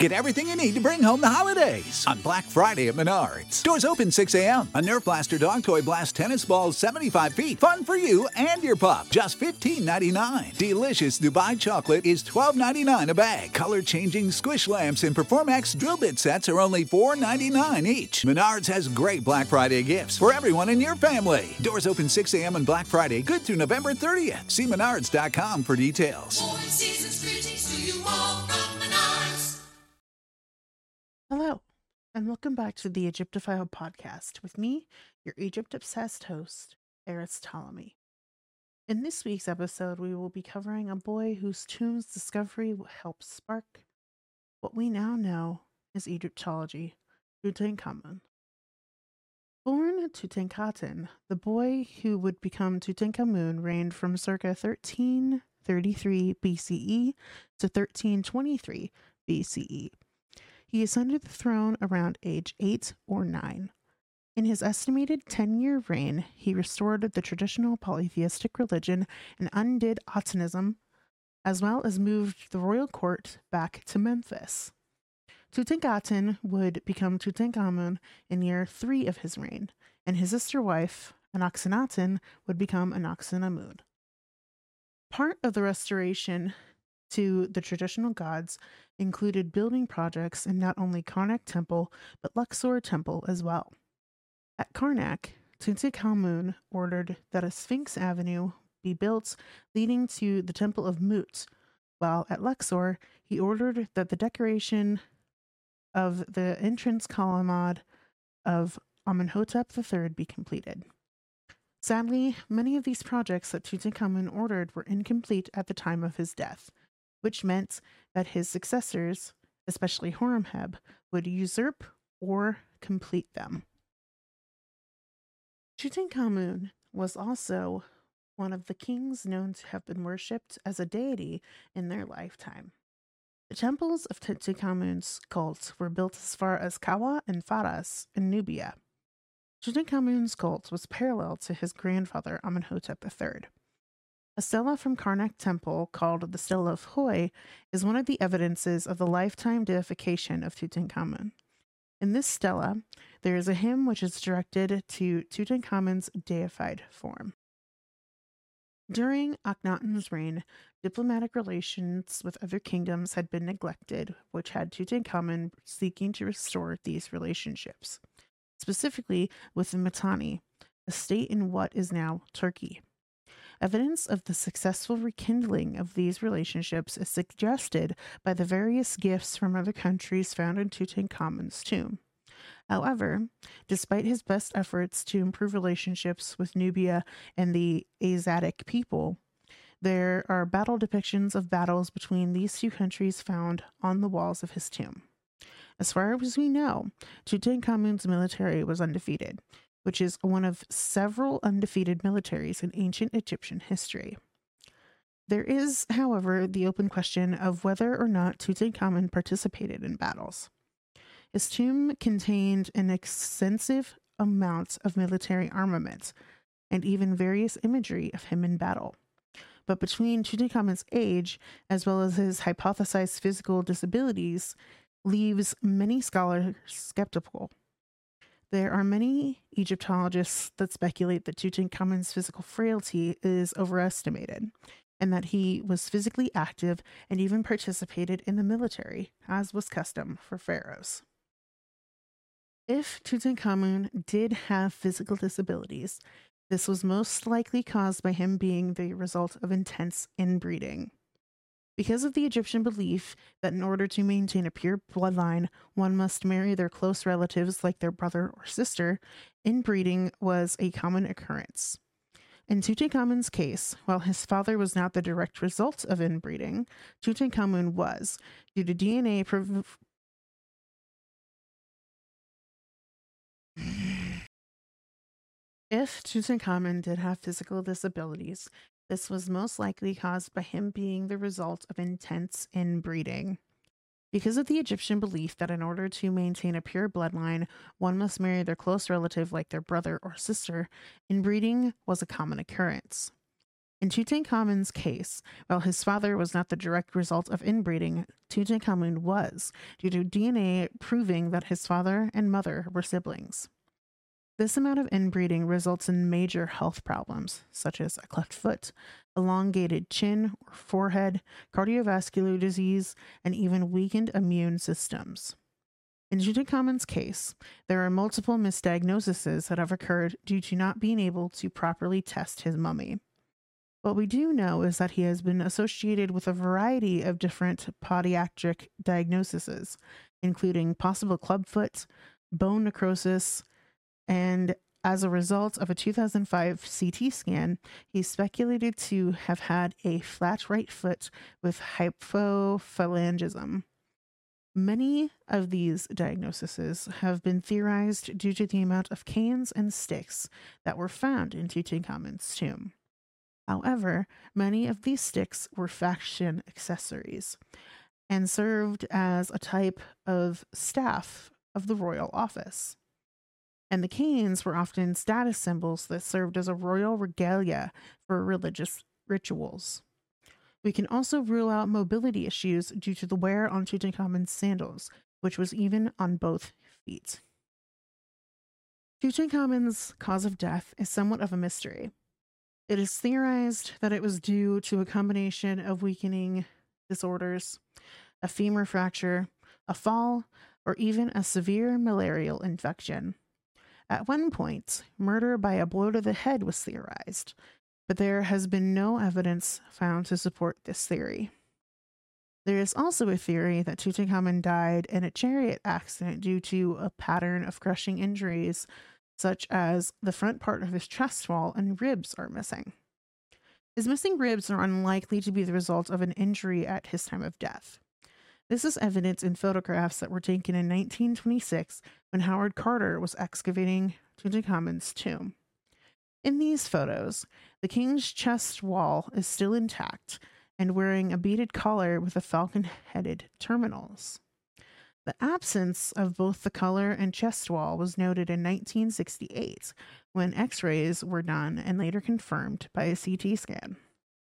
Get everything you need to bring home the holidays on Black Friday at Menards. Stores open 6 a.m. A Nerf Blaster Dog Toy Blast Tennis Ball 75 feet. Fun for you and your pup. Just $15.99. Delicious Dubai Chocolate is $12.99 a bag. Color-changing squish lamps and Performax drill bit sets are only $4.99 each. Menards has great Black Friday gifts for everyone in your family. Doors open 6 a.m. on Black Friday, good through November 30th. See menards.com for details. Hello, and welcome back to the Egyptophile podcast with me, your Egypt-obsessed host, Eris Ptolemy. In this week's episode, we will be covering a boy whose tomb's discovery will help spark what we now know as Egyptology, Tutankhamun. Born Tutankhaten, the boy who would become Tutankhamun reigned from circa 1333 BCE to 1323 BCE. He ascended the throne around age 8 or 9. In his estimated 10-year reign, he restored the traditional polytheistic religion and undid Atenism, as well as moved the royal court back to Memphis. Tutankhaten would become Tutankhamun in year 3 of his reign, and his sister wife, Anakhenaten, would become Anck-su-namun. Part of the restoration to the traditional gods included building projects in not only Karnak Temple, but Luxor Temple as well. At Karnak, Tutankhamun ordered that a Sphinx Avenue be built leading to the Temple of Mut, while at Luxor, he ordered that the decoration of the entrance colonnade of Amenhotep III be completed. Sadly, many of these projects that Tutankhamun ordered were incomplete at the time of his death, which meant that his successors, especially Horemheb, would usurp or complete them. Tutankhamun was also one of the kings known to have been worshipped as a deity in their lifetime. The temples of Tutankhamun's cult were built as far as Kawa and Faras in Nubia. Tutankhamun's cult was parallel to his grandfather Amenhotep III. A stela from Karnak Temple, called the Stela of Hoi, is one of the evidences of the lifetime deification of Tutankhamun. In this stela, there is a hymn which is directed to Tutankhamun's deified form. During Akhenaten's reign, diplomatic relations with other kingdoms had been neglected, which had Tutankhamun seeking to restore these relationships, specifically with the Mitanni, a state in what is now Turkey. Evidence of the successful rekindling of these relationships is suggested by the various gifts from other countries found in Tutankhamun's tomb. However, despite his best efforts to improve relationships with Nubia and the Asiatic people, there are battle depictions of battles between these two countries found on the walls of his tomb. As far as we know, Tutankhamun's military was undefeated, which is one of several undefeated militaries in ancient Egyptian history. There is, however, the open question of whether or not Tutankhamun participated in battles. His tomb contained an extensive amount of military armament, and even various imagery of him in battle. But between Tutankhamun's age, as well as his hypothesized physical disabilities, leaves many scholars skeptical. There are many Egyptologists that speculate that Tutankhamun's physical frailty is overestimated, and that he was physically active and even participated in the military, as was custom for pharaohs. If Tutankhamun did have physical disabilities, this was most likely caused by him being the result of intense inbreeding. Because of the Egyptian belief that in order to maintain a pure bloodline, one must marry their close relatives like their brother or sister, inbreeding was a common occurrence. In Tutankhamun's case, while his father was not the direct result of inbreeding, Tutankhamun was, due to DNA If Tutankhamun did have physical disabilities, this was most likely caused by him being the result of intense inbreeding. Because of the Egyptian belief that in order to maintain a pure bloodline, one must marry their close relative like their brother or sister, inbreeding was a common occurrence. In Tutankhamun's case, while his father was not the direct result of inbreeding, Tutankhamun was, due to DNA proving that his father and mother were siblings. This amount of inbreeding results in major health problems, such as a cleft foot, elongated chin or forehead, cardiovascular disease, and even weakened immune systems. In Tutankhamun's case, there are multiple misdiagnoses that have occurred due to not being able to properly test his mummy. What we do know is that he has been associated with a variety of different podiatric diagnoses, including possible clubfoot, bone necrosis, and as a result of a 2005 CT scan, he's speculated to have had a flat right foot with hypophalangism. Many of these diagnoses have been theorized due to the amount of canes and sticks that were found in Tutankhamun's tomb. However, many of these sticks were fashion accessories and served as a type of staff of the royal office. And the canes were often status symbols that served as a royal regalia for religious rituals. We can also rule out mobility issues due to the wear on Tutankhamun's sandals, which was even on both feet. Tutankhamun's cause of death is somewhat of a mystery. It is theorized that it was due to a combination of weakening disorders, a femur fracture, a fall, or even a severe malarial infection. At one point, murder by a blow to the head was theorized, but there has been no evidence found to support this theory. There is also a theory that Tutankhamun died in a chariot accident due to a pattern of crushing injuries, such as the front part of his chest wall and ribs are missing. His missing ribs are unlikely to be the result of an injury at his time of death. This is evident in photographs that were taken in 1926 when Howard Carter was excavating Tutankhamun's tomb. In these photos, the king's chest wall is still intact and wearing a beaded collar with a falcon-headed terminals. The absence of both the collar and chest wall was noted in 1968 when X-rays were done and later confirmed by a CT scan.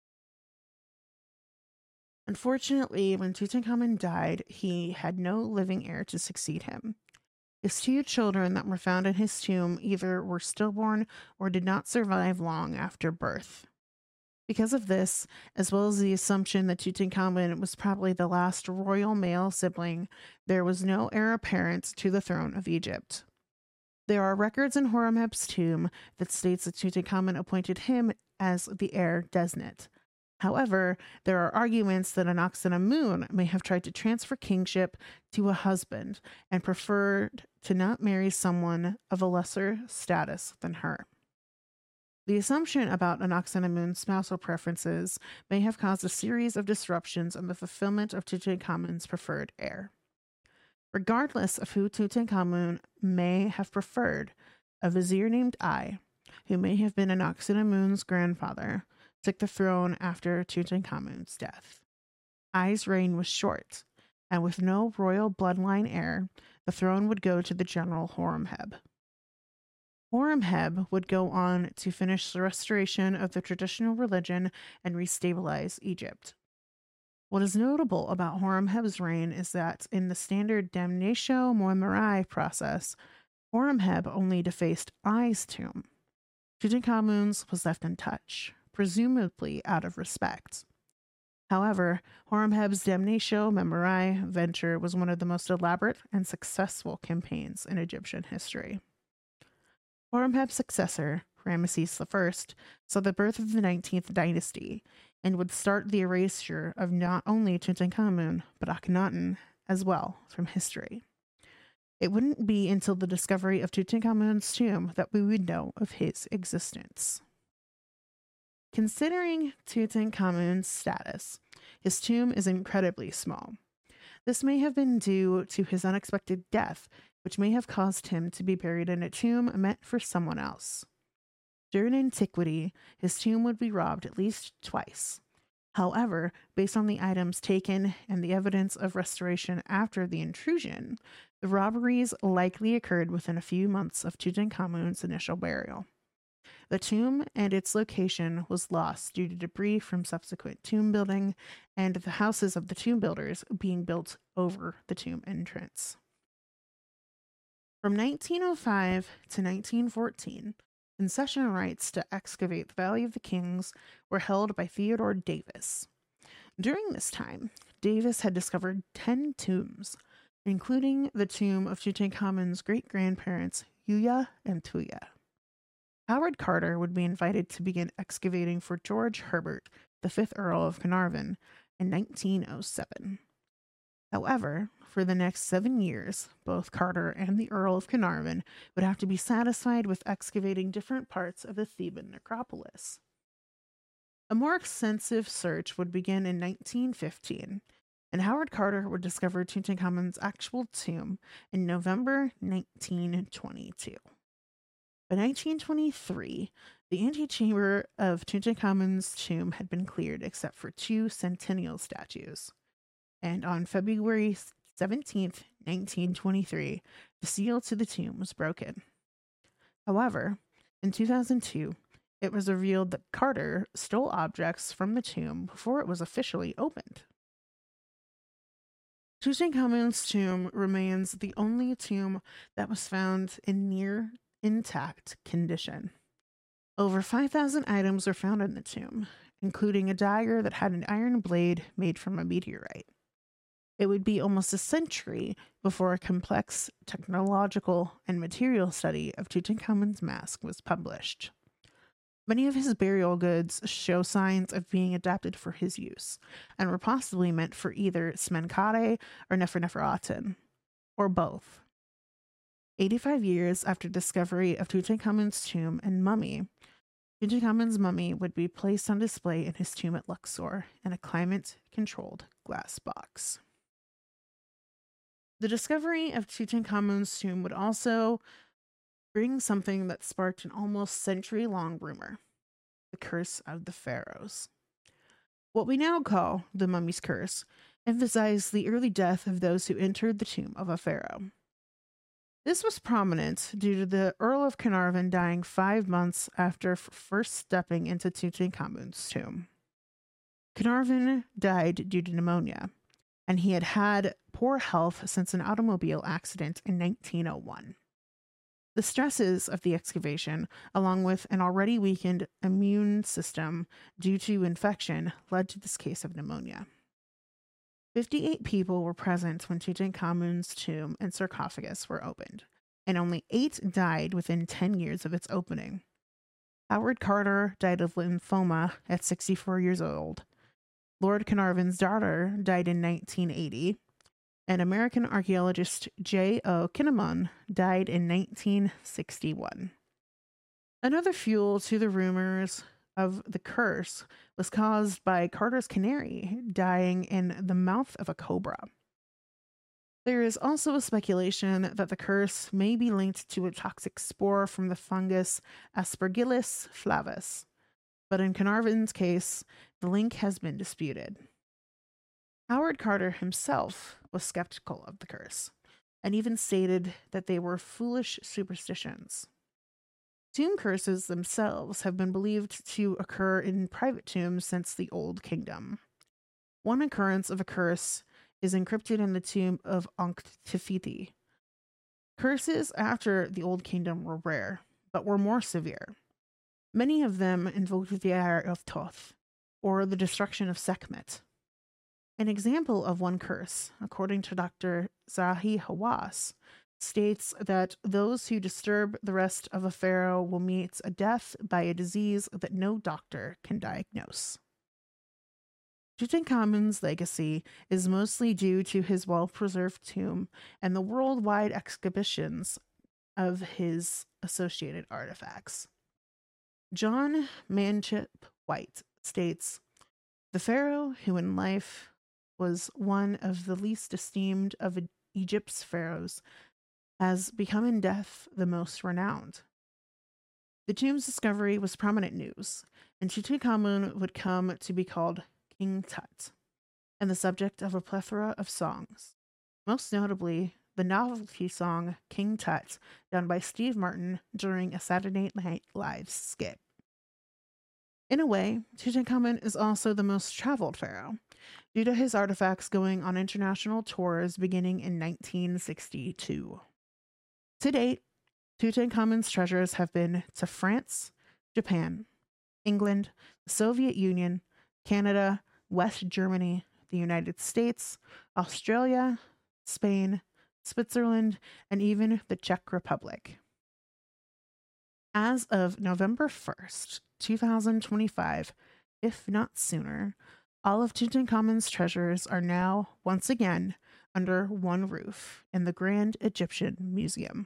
Unfortunately, when Tutankhamun died, he had no living heir to succeed him. His two children that were found in his tomb either were stillborn or did not survive long after birth. Because of this, as well as the assumption that Tutankhamun was probably the last royal male sibling, there was no heir apparent to the throne of Egypt. There are records in Horemheb's tomb that states that Tutankhamun appointed him as the heir designate. However, there are arguments that Anaxamun may have tried to transfer kingship to a husband and preferred to not marry someone of a lesser status than her. The assumption about Anaxamun's spousal preferences may have caused a series of disruptions in the fulfillment of Tutankhamun's preferred heir. Regardless of who Tutankhamun may have preferred, a vizier named Ai, who may have been Anaxamun's grandfather, took the throne after Tutankhamun's death. Ai's reign was short, and with no royal bloodline heir, the throne would go to the general Horemheb. Horemheb would go on to finish the restoration of the traditional religion and restabilize Egypt. What is notable about Horemheb's reign is that in the standard damnatio memoriae process, Horemheb only defaced Ai's tomb. Tutankhamun's was left untouched, presumably out of respect. However, Horemheb's damnatio memoriae venture was one of the most elaborate and successful campaigns in Egyptian history. Horemheb's successor, Ramesses I, saw the birth of the 19th dynasty and would start the erasure of not only Tutankhamun, but Akhenaten as well from history. It wouldn't be until the discovery of Tutankhamun's tomb that we would know of his existence. Considering Tutankhamun's status, his tomb is incredibly small. This may have been due to his unexpected death, which may have caused him to be buried in a tomb meant for someone else. During antiquity, his tomb would be robbed at least twice. However, based on the items taken and the evidence of restoration after the intrusion, the robberies likely occurred within a few months of Tutankhamun's initial burial. The tomb and its location was lost due to debris from subsequent tomb building and the houses of the tomb builders being built over the tomb entrance. From 1905 to 1914, concession rights to excavate the Valley of the Kings were held by Theodore Davis. During this time, Davis had discovered 10 tombs, including the tomb of Tutankhamun's great-grandparents Yuya and Tuya. Howard Carter would be invited to begin excavating for George Herbert, the 5th Earl of Carnarvon, in 1907. However, for the next 7 years, both Carter and the Earl of Carnarvon would have to be satisfied with excavating different parts of the Theban necropolis. A more extensive search would begin in 1915, and Howard Carter would discover Tutankhamun's actual tomb in November 1922. By 1923, the antechamber of Tutankhamun's tomb had been cleared except for 2 centennial statues. And on February 17, 1923, the seal to the tomb was broken. However, in 2002, it was revealed that Carter stole objects from the tomb before it was officially opened. Tutankhamun's tomb remains the only tomb that was found in near intact condition. Over 5,000 items were found in the tomb, including a dagger that had an iron blade made from a meteorite. It would be almost a century before a complex technological and material study of Tutankhamun's mask was published. Many of his burial goods show signs of being adapted for his use, and were possibly meant for either Smenkhare or Neferneferuaten, or both. 85 years after discovery of Tutankhamun's tomb and mummy, Tutankhamun's mummy would be placed on display in his tomb at Luxor in a climate-controlled glass box. The discovery of Tutankhamun's tomb would also bring something that sparked an almost century-long rumor: the Curse of the Pharaohs. What we now call the Mummy's Curse emphasized the early death of those who entered the tomb of a pharaoh. This was prominent due to the Earl of Carnarvon dying 5 months after first stepping into Tutankhamun's tomb. Carnarvon died due to pneumonia, and he had had poor health since an automobile accident in 1901. The stresses of the excavation, along with an already weakened immune system due to infection, led to this case of pneumonia. 58 people were present when Tutankhamun's tomb and sarcophagus were opened, and only 8 died within 10 years of its opening. Howard Carter died of lymphoma at 64 years old. Lord Carnarvon's daughter died in 1980, and American archaeologist J.O. Kinnamon died in 1961. Another fuel to the rumors of the curse was caused by Carter's canary dying in the mouth of a cobra. There is also a speculation that the curse may be linked to a toxic spore from the fungus Aspergillus flavus, but in Carnarvon's case, the link has been disputed. Howard Carter himself was skeptical of the curse, and even stated that they were foolish superstitions. Tomb curses themselves have been believed to occur in private tombs since the Old Kingdom. One occurrence of a curse is encrypted in the tomb of Ankh Tefiti. Curses after the Old Kingdom were rare, but were more severe. Many of them invoked the heir of Thoth, or the destruction of Sekhmet. An example of one curse, according to Dr. Zahi Hawass, states that those who disturb the rest of a pharaoh will meet a death by a disease that no doctor can diagnose. Tutankhamun's legacy is mostly due to his well-preserved tomb and the worldwide exhibitions of his associated artifacts. John Manship White states, "The pharaoh who in life was one of the least esteemed of Egypt's pharaohs has become in death the most renowned." The tomb's discovery was prominent news, and Tutankhamun would come to be called King Tut, and the subject of a plethora of songs, most notably the novelty song King Tut, done by Steve Martin during a Saturday Night Live skit. In a way, Tutankhamun is also the most traveled pharaoh, due to his artifacts going on international tours beginning in 1962. To date, Tutankhamun's treasures have been to France, Japan, England, the Soviet Union, Canada, West Germany, the United States, Australia, Spain, Switzerland, and even the Czech Republic. As of November 1st, 2025, if not sooner, all of Tutankhamun's treasures are now, once again, under one roof in the Grand Egyptian Museum.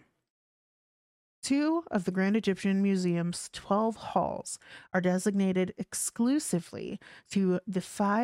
2 of the Grand Egyptian Museum's 12 halls are designated exclusively to the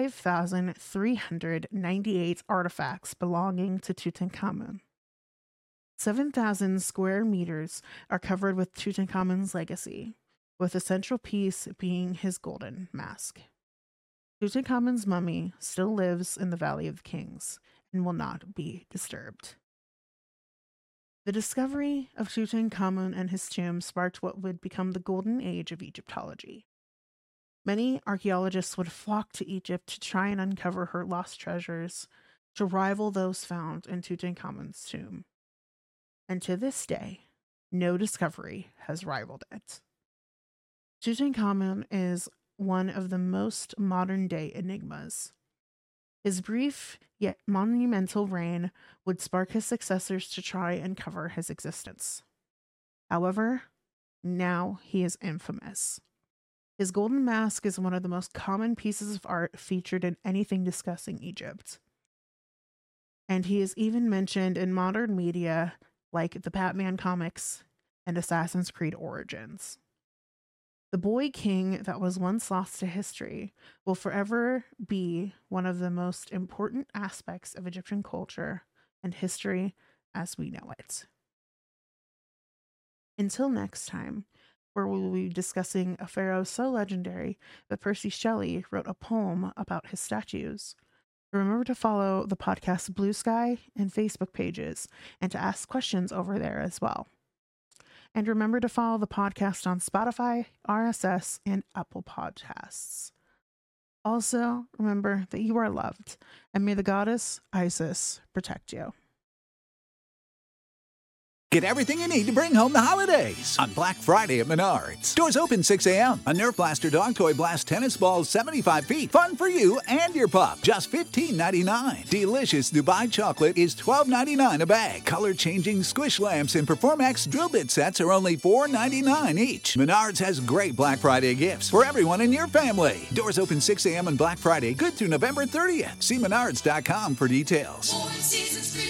5,398 artifacts belonging to Tutankhamun. 7,000 square meters are covered with Tutankhamun's legacy, with the central piece being his golden mask. Tutankhamun's mummy still lives in the Valley of the Kings and will not be disturbed. The discovery of Tutankhamun and his tomb sparked what would become the golden age of Egyptology. Many archaeologists would flock to Egypt to try and uncover her lost treasures to rival those found in Tutankhamun's tomb. And to this day, no discovery has rivaled it. Tutankhamun is one of the most modern-day enigmas. His brief yet monumental reign would spark his successors to try and cover his existence. However, now he is infamous. His golden mask is one of the most common pieces of art featured in anything discussing Egypt. And he is even mentioned in modern media like the Batman comics and Assassin's Creed Origins. The boy king that was once lost to history will forever be one of the most important aspects of Egyptian culture and history as we know it. Until next time, where we will be discussing a pharaoh so legendary that Percy Shelley wrote a poem about his statues. Remember to follow the podcast Blue Sky and Facebook pages and to ask questions over there as well. And remember to follow the podcast on Spotify, RSS, and Apple Podcasts. Also, remember that you are loved, and may the goddess Isis protect you. Get everything you need to bring home the holidays on Black Friday at Menards. Doors open 6 a.m. A Nerf Blaster Dog Toy Blast tennis ball 75 feet. Fun for you and your pup. Just $15.99. Delicious Dubai chocolate is $12.99 a bag. Color-changing squish lamps and Performax drill bit sets are only $4.99 each. Menards has great Black Friday gifts for everyone in your family. Doors open 6 a.m. on Black Friday. Good through November 30th. See menards.com for details.